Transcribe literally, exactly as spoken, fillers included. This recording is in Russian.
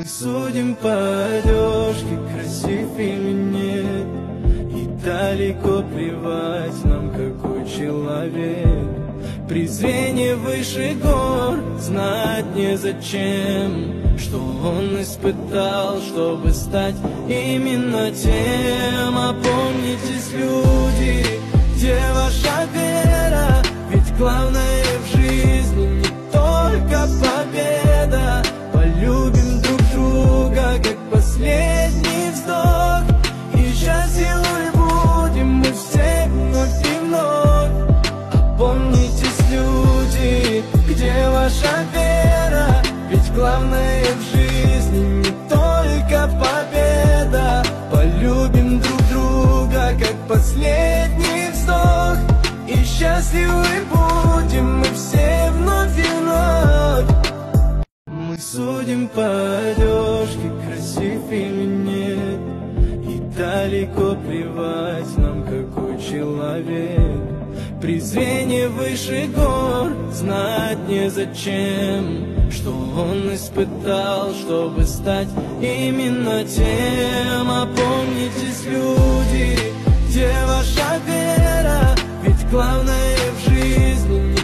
Мы судим по одежке, красив или нет, и далеко плевать нам, какой человек. Презрение выше гор, знать незачем, что он испытал, чтобы стать именно тем. Опомнитесь, люди, где ваша вера? Ведь главное в жизни не только победа. Полюбим друг друга, как последний вздох, и счастливы будем мы все вновь и вновь. Опомнитесь, люди, где ваша вера? Ведь главное в жизни не только победа. Полюбим друг друга, как последний вздох, и счастливы будем мы все вновь и вновь. Мы судим по одежке, красив или нет, и далеко плевать нам, какой человек. Презрение выше гор, знать незачем, что он испытал, чтобы стать именно тем. Опомнитесь, люди, где ваша вера? Ведь главное в жизни не